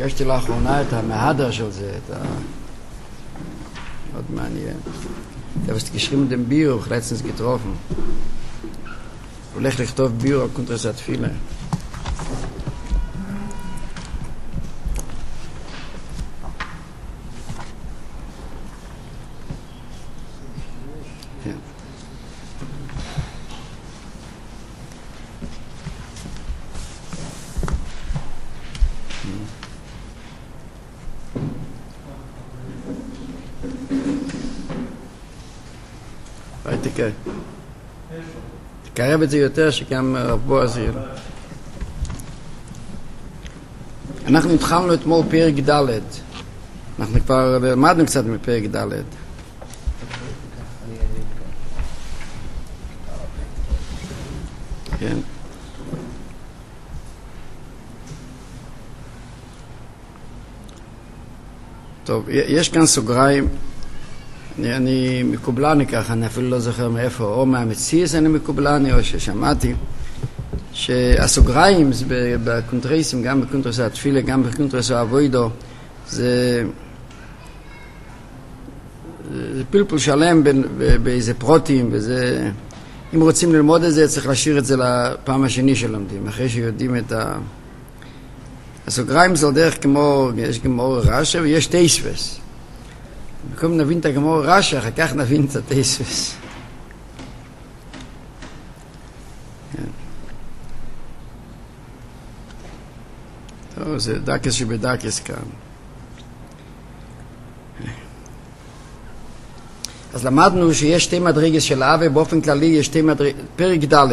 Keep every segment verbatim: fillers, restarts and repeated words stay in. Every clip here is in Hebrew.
פגשתי לאחרונה את המהדר של זה, את ה... מאוד מעניין. Da was geschrieben dem Bio, letztens getroffen. הולך לכתוב ביור על קונטרס התפילה. תקרב את זה יותר שגם רב בועז יהיה. אנחנו התחלנו אתמול פרק ד', אנחנו כבר למדנו קצת מפרק ד'. כן. טוב, יש כאן סוגריים. אני, אני מקובלני ככה, אני אפילו לא זוכר מאיפה, או מהמציאס אני מקובלני, או ששמעתי, שהסוגריים בקונטרסים, גם בקונטרס התפילה, גם בקונטרס האבוידו, זה, זה פלפול שלם בין, באיזה פרוטים, וזה, אם רוצים ללמוד את זה, צריך להשאיר את זה לפעם השני שלומדים, אחרי שיודעים את ה... הסוגריים זה דרך כמו, יש גמור רש"י ויש תייסבס. במקום נבין את הגמור רש"י, אחר כך נבין את התייסבס. טוב, זה דקס שבדקס כאן. אז למדנו שיש שתי מדרגות של אהבה, באופן כללי יש שתי מדרגות, פרק ד'.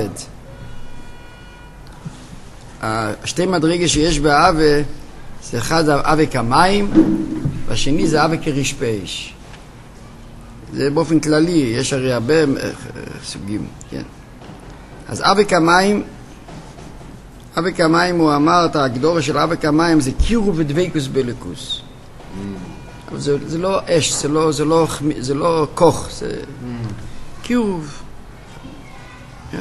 השתי מדרגות שיש באהבה, זה אחד זה אהבה כמים, והשני זה אהבה כרשפש. זה באופן כללי, יש הרי הרבה סוגים, כן. אז אהבה כמים, אהבה כמים הוא אמר, את ההגדורה של אהבה כמים זה קירוב ודבקוס בליקוס. אבל זה, זה לא אש, זה לא, זה לא, זה לא כוח, זה קירוב. כן.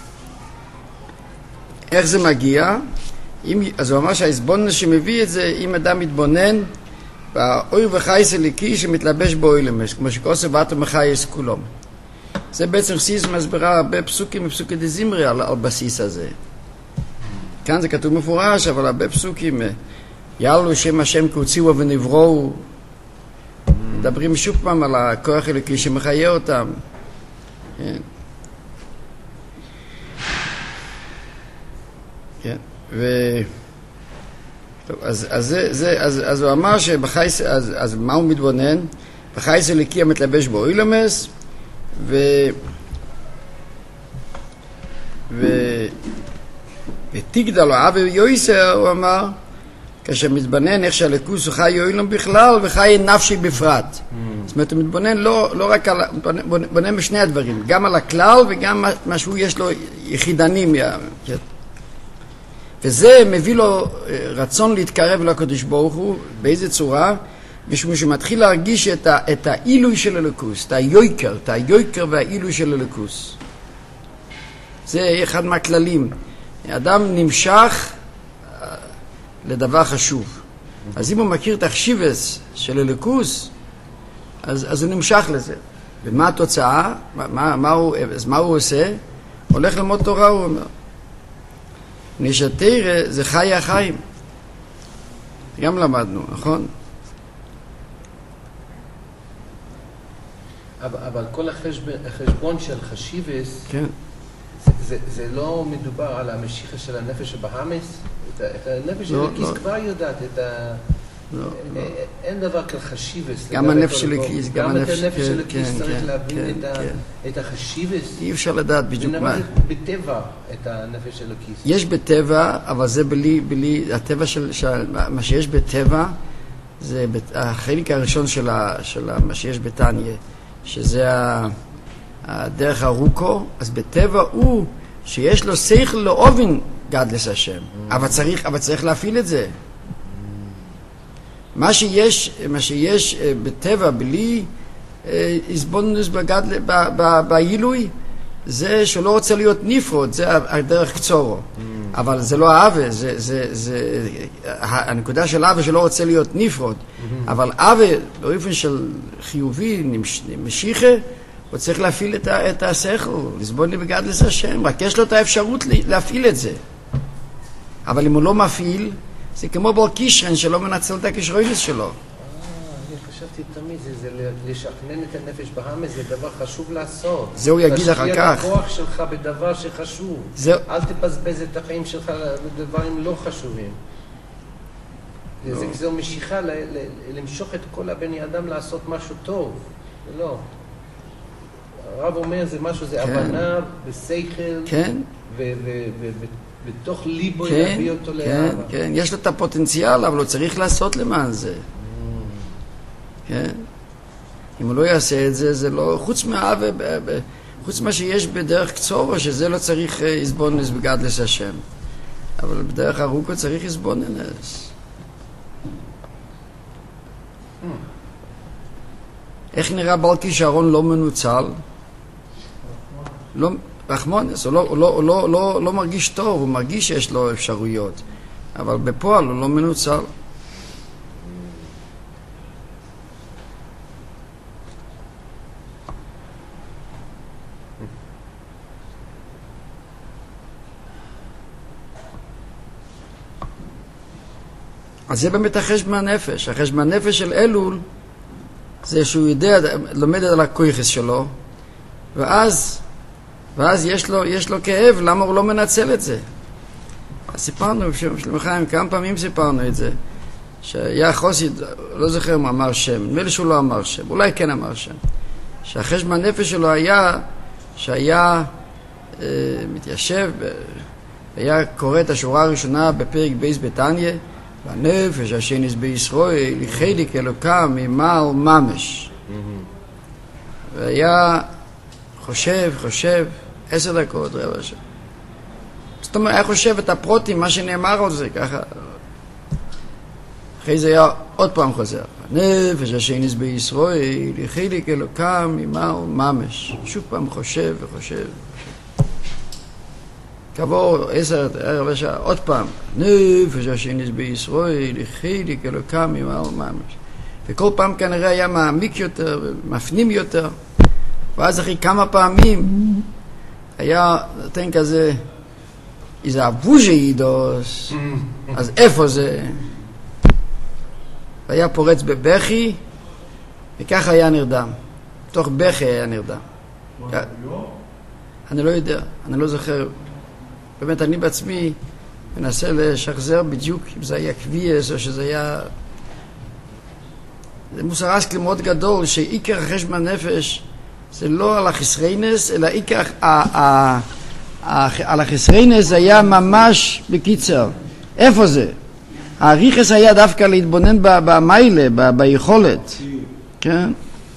איך זה מגיע? אם, אז הוא אמר שההסבונן שמביא את זה, אם אדם מתבונן באוי וחייס אליקי שמתלבש בו אילמש, כמו שכוסף ואתו מחייס כולום. זה בעצם חסיס מסבירה הרבה פסוקים ופסוקי דזמרי על, על בסיס הזה. כאן זה כתוב מפורש, אבל הרבה פסוקים, יעלו שם השם כהוציאו ונבראו, מדברים שוב פעם על הכוח אליקי שמחיה אותם. כן. כן. ו... טוב, אז, אז, זה, זה, אז, אז הוא אמר שבחייס, אז, אז מה הוא מתבונן? בחייס אליקי המתלבש בו אילמס, ו... ו... ותגדל לו אבי יויסר, הוא אמר, כאשר מתבונן איך שהליקוס הוא חי אילם בכלל וחי נפשי בפרט. Mm. זאת אומרת, הוא מתבונן לא, לא רק על... מתבונן בשני הדברים, גם על הכלל וגם מה שהוא יש לו יחידנים. כן. וזה מביא לו רצון להתקרב לקדוש ברוך הוא, באיזה צורה? משום שמתחיל להרגיש את, ה, את האילוי של הליקוס, את היויקר, את היויקר והאילוי של הליקוס. זה אחד מהכללים. האדם נמשך לדבר חשוב. אז אם הוא מכיר את החשיבס של הליקוס, אז, אז הוא נמשך לזה. ומה התוצאה? מה, מה הוא, אז מה הוא עושה? הולך ללמוד תורה, הוא אומר. נשתרא זה חי החיים. גם למדנו, נכון? אבל, אבל כל החשבון, החשבון של חשיבס, כן. זה, זה, זה לא מדובר על המשיכה של הנפש הבהמס? את, את הנפש של הכיס לא. כבר יודעת, את ה... לא, לא. אין דבר כל חשיבס. גם הנפש של הכיס, גם, גם הנפש, הנפש הנפש של הכיס כן, צריך כן, להבין כן, את, כן. ה, את החשיבס. אי אפשר לדעת בדיוק מה. בטבע את הנפש של הכיס. יש בטבע, אבל זה בלי, בלי, הטבע של, של מה שיש בטבע, זה החלק הראשון של, ה, של ה, מה שיש בתניה, שזה הדרך הרוקו, אז בטבע הוא שיש לו שכל לאובן גדלס השם, אבל צריך, אבל צריך להפעיל את זה. מה שיש, מה שיש בטבע בלי הסבוננוס בגדל, ב, ב, בעילוי, זה שלא רוצה להיות נפרוד, זה הדרך קצורו. אבל זה לא אהבה, זה, זה, זה, הנקודה של אהבה שלא רוצה להיות נפרד, אבל אהבה באופן של חיובי, משיחה, הוא צריך להפעיל את, ה, את השכל, לסבול בגדלס השם, רק יש לו את האפשרות להפעיל את זה. אבל אם הוא לא מפעיל, זה כמו בור קישרן שלא מנצל את הכישרונס שלו. אה, אני חשבתי תמיד, זה, זה לשכנן את הנפש בהמס, זה דבר חשוב לעשות. זה הוא יגיד אחר כך. תשקיע את הכוח שלך בדבר שחשוב. זה... אל תפזבז את החיים שלך בדברים לא חשובים. לא. זה, זו משיכה ל, ל, למשוך את כל הבני אדם לעשות משהו טוב. לא. הרב אומר זה משהו, זה כן. הבנה בשכל. כן. ו... ו, ו, ו בתוך ליבו כן, להביא אותו לאהבה. כן, כן, יש לו את הפוטנציאל, אבל הוא צריך לעשות למען זה. כן? אם הוא לא יעשה את זה, זה לא... חוץ מהאהבה, חוץ מה שיש בדרך קצור, שזה לא צריך לסבוננס בגדלס השם. אבל בדרך ארוכה צריך לסבוננס. איך נראה בעל כישרון לא מנוצל? לא... רחמונס, הוא, לא, הוא, לא, הוא לא, לא, לא מרגיש טוב, הוא מרגיש שיש לו אפשרויות, אבל בפועל הוא לא מנוצל. אז זה באמת החשבון הנפש. החשבון הנפש של אלול זה שהוא יודע, לומד על הכויחס שלו, ואז ואז יש לו, יש לו כאב, למה הוא לא מנצל את זה? אז סיפרנו, שלמה חיים, כמה פעמים סיפרנו את זה, שהיה חוסיד, לא זוכר מה אמר שם, נדמה לי שהוא לא אמר שם, אולי כן אמר שם, שהחשבון הנפש שלו היה, שהיה אה, מתיישב, היה קורא את השורה הראשונה בפרק בייס בתניה, והנפש השנס בישראל, חלק אלוקם ממעל ממש. והיה חושב, חושב, עשר דקות, רבע שעה. זאת אומרת, היה חושב את הפרוטים, מה שנאמר על זה, ככה. אחרי זה היה עוד פעם חוזר. הנפש השנס בישראל, חלק אלוקם ממעל ממש. שוב פעם חושב וחושב. כעבור עשר, רבע שעה, עוד פעם. הנפש השנס בישראל, חלק אלוקם ממעל ממש. וכל פעם כנראה היה מעמיק יותר, מפנים יותר. ואז אחרי כמה פעמים היה נותן כזה איזה אבוז'ה יידוס, אז איפה זה? והיה פורץ בבכי, וככה היה נרדם. תוך בכי היה נרדם. אני לא יודע, אני לא זוכר. באמת, אני בעצמי מנסה לשחזר בדיוק אם זה היה קביעס או שזה היה... זה מוסר אסקל מאוד גדול, שעיקר החשבון הנפש זה לא על החסרינס, אלא עיקר על החסרינס היה ממש בקיצר. איפה זה? הריחס היה דווקא להתבונן במיילה, ביכולת. כן?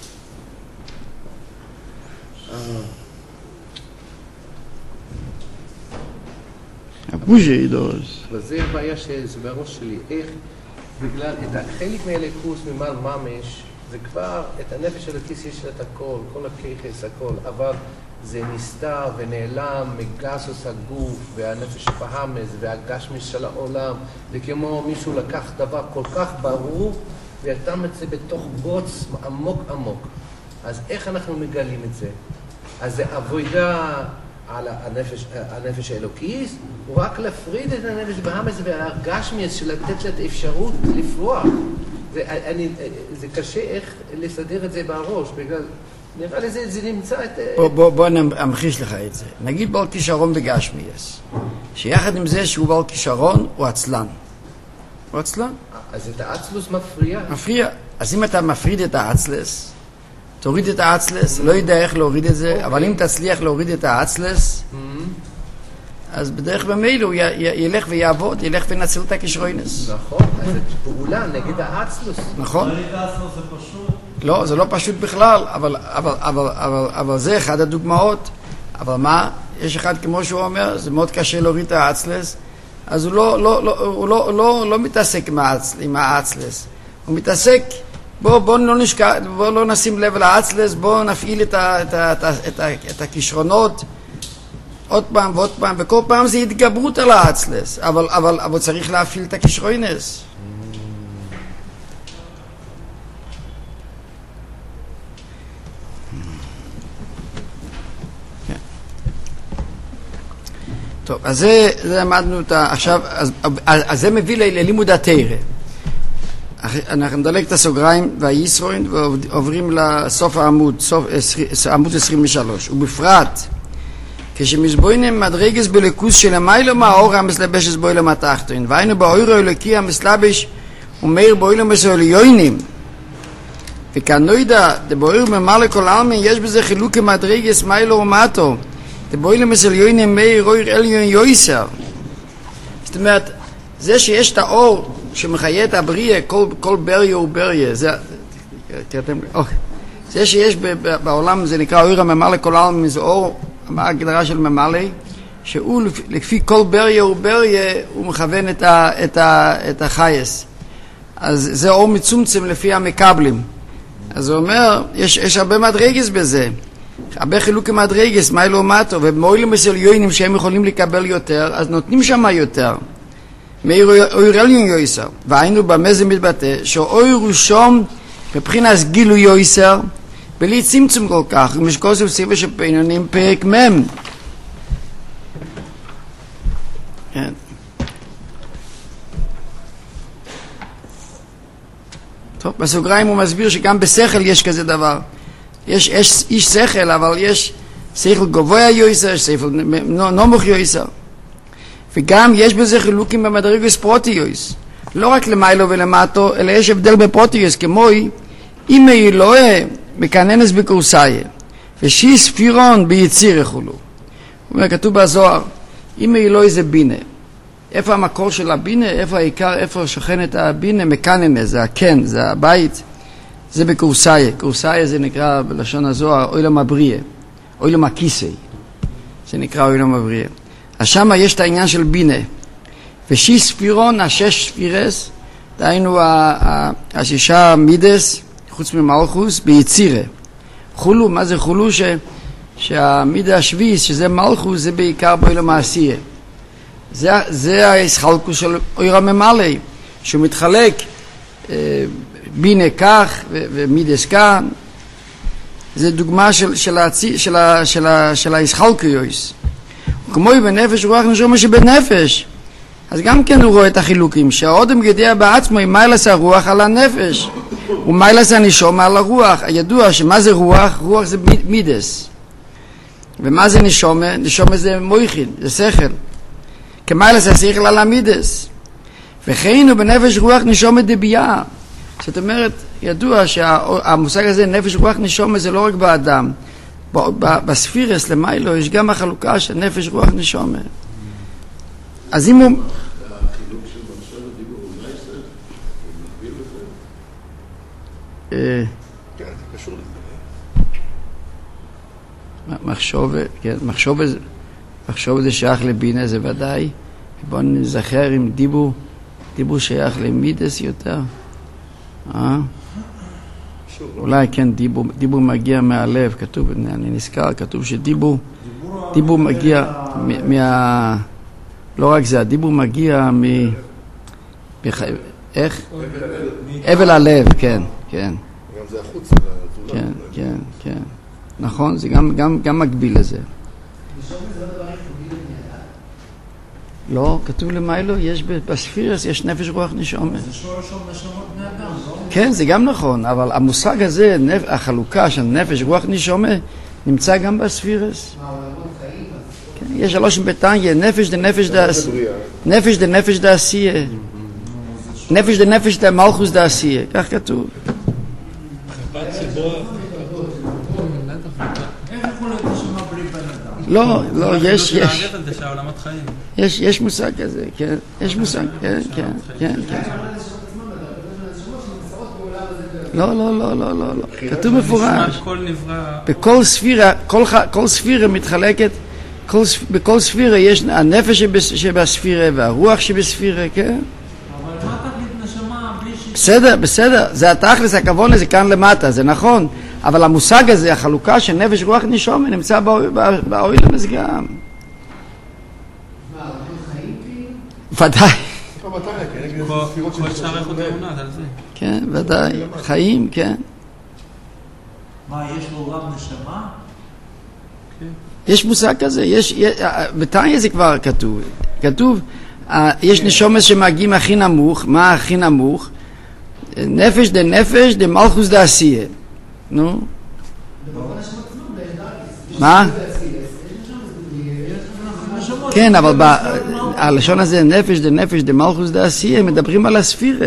הפוז'ה ידורס. וזה הבעיה שזה בראש שלי. איך בגלל את החלק מהליכוס ממעל ממש, זה כבר, את הנפש של הכיס יש את הכל, כל הכיחס, הכל, אבל זה נסתר ונעלם מגסוס הגוף והנפש בהמס והגשמיס של העולם, וכמו מישהו לקח דבר כל כך ברור ויתם את זה בתוך בוץ עמוק עמוק. אז איך אנחנו מגלים את זה? אז זה עבודה על הנפש, הנפש האלוקיס, הוא רק להפריד את הנפש בהמס והגשמיס של לתת לה את האפשרות לפרוח. זה, אני, זה קשה איך לסדר את זה בראש, בגלל, נראה לי זה, זה נמצא את... בוא, בוא, בוא נמחיש לך את זה. נגיד בעל כישרון בגשמיאס, שיחד עם זה שהוא בעל כישרון, הוא עצלן. הוא עצלן. אז את העצלוס מפריע? מפריע. אז אם אתה מפריד את העצלס, תוריד את העצלס, לא יודע איך להוריד את זה, אבל אם תצליח להוריד את העצלס, אז בדרך במילא הוא ילך ויעבוד, ילך ונצל את הכישרונס. נכון, אז זה פעולה נגד האצלוס. נכון. נגד האצלוס זה פשוט? לא, זה לא פשוט בכלל, אבל, אבל, אבל, אבל, אבל זה אחד הדוגמאות. אבל מה? יש אחד כמו שהוא אומר, זה מאוד קשה להוריד את האצלס, אז הוא לא, לא, לא, הוא לא, לא, לא מתעסק עם, האצל, עם האצלס. הוא מתעסק, בוא, בוא לא נשכח, בוא לא נשים לב לאצלס, בוא נפעיל את, ה, את, ה, את, ה, את, ה, את הכישרונות, עוד פעם ועוד פעם, וכל פעם זה התגברות על האצלס, אבל, אבל, אבל צריך להפעיל את הכישרונס. טוב, אז זה, זה למדנו את ה... עכשיו, אז, אז זה מביא ללימוד התורה. אנחנו נדלק את הסוגריים והישרוין ועוברים לסוף העמוד, סוף, עמוד עשרים ושלוש. ובפרט, כשמסבוינם מדרגס בלכוס של המיילו מהאור המסלבש בוילם התחתון, והיינו באויר האלוקי המסלבש ומאיר בוילם מסוליונים. וכאן נוידע, דבויר ממלא כל העלמין, יש בזה חילוק מדרגס מיילו ומטו. דבוילם מסוליונים מאיר אויר אליון יויסר. זאת אומרת, זה שיש את האור שמחיה את הבריאה, כל, כל בריה הוא בריה. זה, תראיתם, אוקיי. זה שיש בעולם, זה נקרא אויר הממלא כל העלמין, זה אור, ההגדרה של ממלא, שהוא לפי כל בריה הוא בריה, הוא מכוון את, ה, את, ה, את החייס. אז זה אור מצומצם לפי המקבלים. אז הוא אומר, יש, יש הרבה מדרגס בזה. הרבה חילוקי מדרגס, מה לא מטו, ובמוילים מסוליונים שהם יכולים לקבל יותר, אז נותנים שם יותר. מאיר אויר אליון יויסר. והיינו במה זה מתבטא, שאויר הוא שום מבחינת גילו יויסר, בלי צמצום כל כך, ומשקוס וסביבה של פינונים, פרק מם. כן. טוב, בסוגריים הוא מסביר שגם בשכל יש כזה דבר. יש, יש איש שכל, אבל יש שכל גבוה יויסר, יש שכל נמוך יויסר. וגם יש בזה חילוקים במדרגס פרוטיוס. לא רק למיילו ולמטו, אלא יש הבדל בפרוטיוס, כמו אם אלוהה מקננס בקורסאיה, ושי ספירון ביציר יכולו. הוא אומר, כתוב בזוהר, אם אלוהה זה בינה. איפה המקור של הבינה? איפה העיקר, איפה שוכנת הבינה? מקננס, זה הכן, זה הבית. זה בקורסאיה. קורסאיה זה נקרא בלשון הזוהר, אוילם הבריא, אוילם הכיסא. זה נקרא אוילם הבריא. אז שמה יש את העניין של בינה. ושי ספירון, השש ספירס, דהיינו השישה מידס, חוץ ממלכוס, ביצירה. חולו, מה זה חולו? ש, שהמידה השביעיס, שזה מלכוס, זה בעיקר באילום העשייה. זה, זה ההסחלקוס של אויר הממלא, שהוא מתחלק אה, בינה כך ו, ומידס כאן. זה דוגמה של, של, הצי, של, ה, של, ה, של ההסחלקוס. כמו בנפש רוח נשמה שבנפש. אז גם כן הוא רואה את החילוקים, שהאודם גדע בעצמו עם מיילס הרוח על הנפש, ומיילס הנשמה על הרוח. הידוע שמה זה רוח? רוח זה מידס. ומה זה נשמה? נשמה זה מויכין, זה שכל. כמיילס השכל על המידס. וכן הוא בנפש רוח נשמה דבייה. זאת אומרת, ידוע שהמושג הזה, נפש רוח נשמה, זה לא רק באדם. בספירס למיילו יש גם החלוקה של נפש רוח נשמה. אז אם הוא... החילוק של מחשב הדיבור הוא נייסר, הוא מגביל לזה? כן, זה קשור לזה. מחשוב, כן, מחשוב זה, מחשוב זה שייך לבינה, זה ודאי. בואו נזכר אם דיבור, דיבור שייך למידס יותר. אה? אולי כן, דיבור, דיבור מגיע מהלב, כתוב, אני נזכר, כתוב שדיבור, דיבור מגיע מה... לא רק זה, הדיבור מגיע מ... איך? אבל הלב, כן, כן. גם זה החוץ. כן, כן, כן. נכון, זה גם, גם, גם מקביל לזה. לא, כתוב למיילו, יש בספירס, יש נפש רוח נשמה. זה שורש של נשמות בני אדם, לא? כן, זה גם נכון, אבל המושג הזה, החלוקה של נפש רוח נשמה, נמצא גם בספירס. יש שלוש בתניא, נפש דה נפש דה נפש דה נפש דה עשייה, נפש דה נפש דה מלכוס דה עשייה, כך כתוב. איך יכול להיות נשמה בלי בן אדם? לא, לא, יש, יש, יש, יש מושג כזה, כן, יש מושג, כן, כן, כן, כן. לא, לא, לא, לא, לא, לא, כתוב מפורש. בכל ספירה, כל ספירה מתחלקת, בכל ספירה יש הנפש שבספירה והרוח שבספירה, כן? אבל מה תכלית נשמה בלי ש... בסדר, בסדר, זה התכלס, הכוון הזה כאן למטה, זה נכון, אבל המושג הזה, החלוקה של נפש רוח נשמה, נמצא באוילם גם. ודאי. כל שאר איכות אמונת על זה. כן, ודאי. חיים, כן. מה, יש לו עולם נשמה? יש מושג כזה, יש, בתניא זה כבר כתוב, כתוב, יש נשומות שמגיעים הכי נמוך, מה הכי נמוך? נפש דה נפש דה מלכוס דה עשייה. נו? מה? כן, אבל הלשון הזה, נפש דה נפש דה מלכוס דה עשייה, מדברים על הספירה.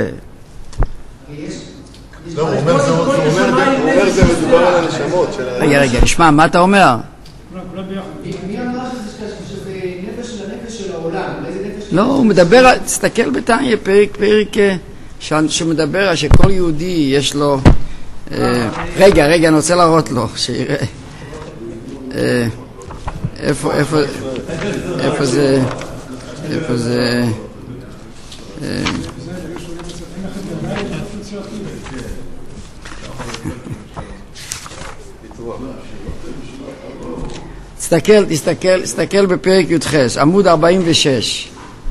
לא, הוא אומר זה מדובר על הנשמות של ה... רגע, רגע, נשמע, מה אתה אומר? מי אמר שזה נפש של הנפש של העולם? לא, הוא מדבר, תסתכל בתניא, פרק, פרק שמדבר על שכל יהודי יש לו... רגע, רגע, אני רוצה להראות לו, שיראה. איפה, איפה, איפה זה... איפה זה... תסתכל, תסתכל, תסתכל בפרק י"ח, עמוד ארבעים ושש.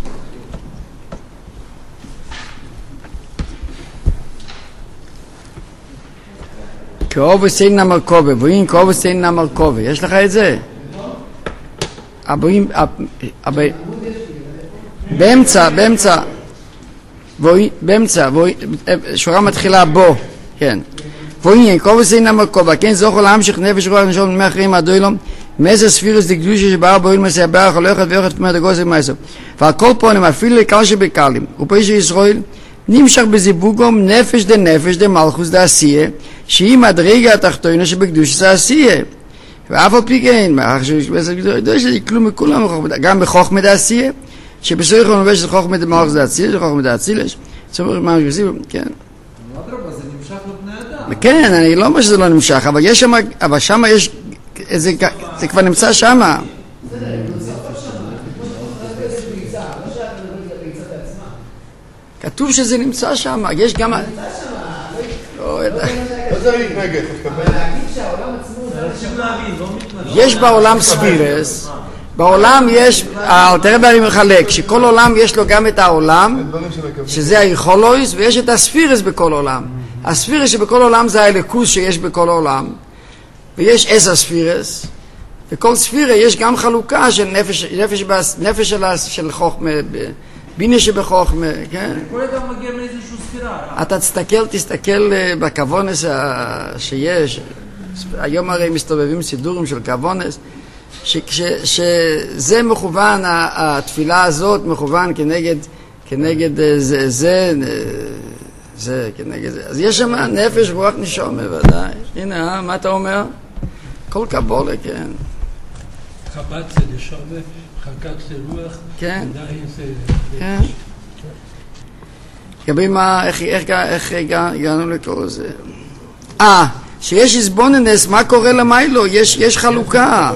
כאובס אין המרכובה, בואים כאובס אין המרכובה. יש לך את זה? הבואים, באמצע, באמצע, באמצע, שורה מתחילה בו, כן. בואים כאובס אין המרכובה, כן זוכר להמשיך נפש רוח נשום נמי אחרים הדוילום, מאיזה ספירוס דקדושי שבאר בואים מסע באר הולכת ואוכת פמרת הגוזר מהסוף. ועל כל פונים אפילו לקל שבקלים, ופריש ישראל נמשך בזיווגום נפש דה נפש דה מלכוס דה עשייה, שהיא מדרגה התחתונה שבקדוש זה עשייה. ואף על פי כן, כלום מכולם, גם בחוכמה דה עשייה, שבסורך הוא נובש חוכמה דה מלכוס דה עשייה, זה חוכמה דה עשילש, זאת אומרת מה שעושים, כן. זה נמשך לבני אדם. כן, אני לא אומר שזה לא נמשך, אבל יש שם, אבל שם יש, זה, זה כבר נמצא שם. כתוב שזה נמצא שם, יש גם... לא יודע. לא זה להתנגד, יש בעולם ספירס, בעולם יש, תראה מה אני מחלק, שכל עולם יש לו גם את העולם, שזה היכולויס, ויש את הספירס בכל עולם. הספירס שבכל עולם זה האלוקוס שיש בכל עולם, ויש עשר ספירס, וכל ספירה יש גם חלוקה של נפש, נפש, נפש של, של חוכמה, בינה שבחוכמה, כן? כל אדם מגיע מאיזושהי ספירה. אתה תסתכל, תסתכל בכוונס שיש, היום הרי מסתובבים סידורים של כוונס, שזה מכוון, התפילה הזאת מכוון כנגד, כנגד זה, זה, זה, כנגד זה. אז יש שם נפש, רוח, נשום, בוודאי. הנה, מה אתה אומר? כל קבולה, כן. חב"ד זה נשום, חלקת זה רוח, כן. עדיין זה... כן. לגבי מה, איך, איך, איך הגענו לכל זה? אה, שיש איזבוננס, מה קורה למיילו? יש, יש חלוקה.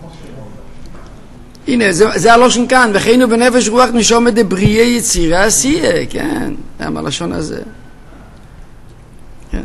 הנה, זה, זה הלושן כאן, וחיינו בנפש רוח נשום דבריי יצירה עשייה, כן, זה הלשון הזה. כן.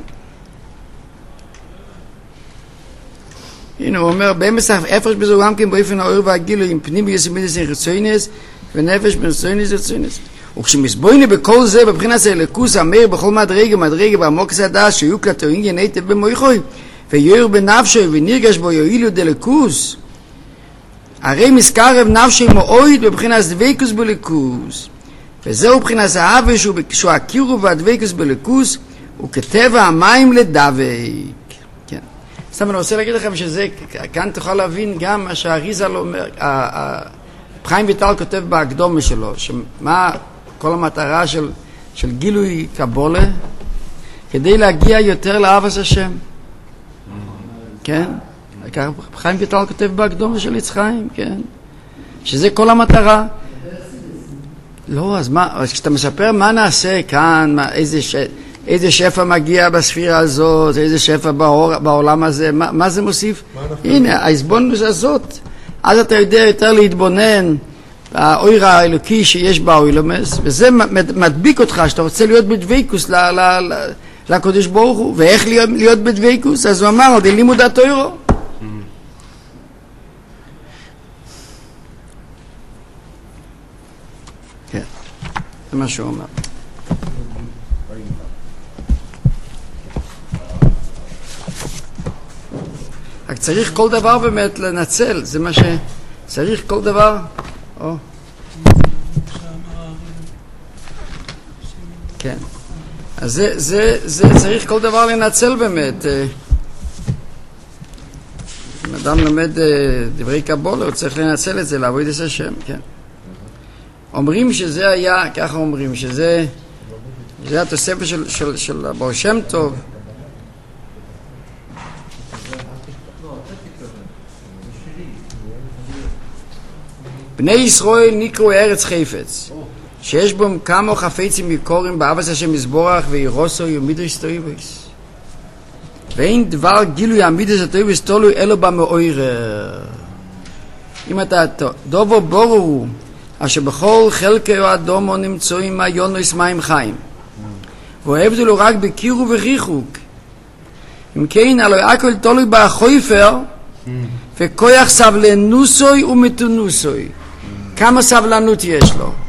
הנה, הוא אומר, באמס הפרש בזה גם כן באופן האור והגילו, עם פנים ביסמידס חיצונס, ונפש מרצונס ורצונס. וכשמסבוינו בכל זה, בבחינת אלוקוס המאיר בכל מדרגה, מדרגה בעמוק הדעת, שיהיו כלתורים ינתב במויכוי, ויוער בנפשו ונרגש בו יועילו דלוקוס, הרי מסקרב נפשי מאויד בבחינת דבקוס בליקוס, וזהו בחינת האווה שהוא הקירו והדבקוס בליקוס, וכטבע המים לדבק. כן. סתם אני רוצה להגיד לכם שזה, כאן תוכל להבין גם מה שהאריז"ל אומר, חיים ויטל כותב בהקדומה שלו, שמה כל המטרה של, של גילוי קבולה, כדי להגיע יותר לאהבת השם. כן? חיים ויטל כותב בהקדומה של עץ חיים, כן? שזה כל המטרה. לא, אז מה, אז כשאתה מספר מה נעשה כאן, מה, איזה, ש, איזה שפע מגיע בספירה הזאת, איזה שפע בעור, בעולם הזה, מה, מה זה מוסיף? הנה, ההסבוננות הזאת. אז אתה יודע יותר להתבונן האויר האלוקי שיש באוילומס, וזה מדביק אותך, שאתה רוצה להיות בדבקוס ל, ל, ל, לקודש ברוך הוא. ואיך להיות, להיות בדבקוס? אז הוא אמר, עוד לימוד התורה. כן. מה שהוא אומר. רק צריך כל דבר באמת לנצל, זה מה שצריך כל דבר. או. כן. אז זה, זה, זה צריך כל דבר לנצל באמת. אם אדם למד דברי קבולה, הוא צריך לנצל את זה, לעבוד את השם, כן. אומרים שזה היה, ככה אומרים, שזה, זה התוספת של, של, של הבעל שם טוב. בני ישראל נקראו ארץ חפץ, שיש בו כמה חפצים מקורים באבס השם יזבורך ואירוסו ומידרש טויבוס. ואין דבר גילוי המידרש הטויבוס תולוי אלו במאוירר. אם אתה דובו בורו אשר בכל חלקי האדומו נמצאים היונוס מים חיים, ואוהבדו לו רק בקירו וריחוק. אם כן, הלוא הכל תולוי בחויפר וכויח סבלנוסוי ומתונוסוי. כמה סבלנות יש לו?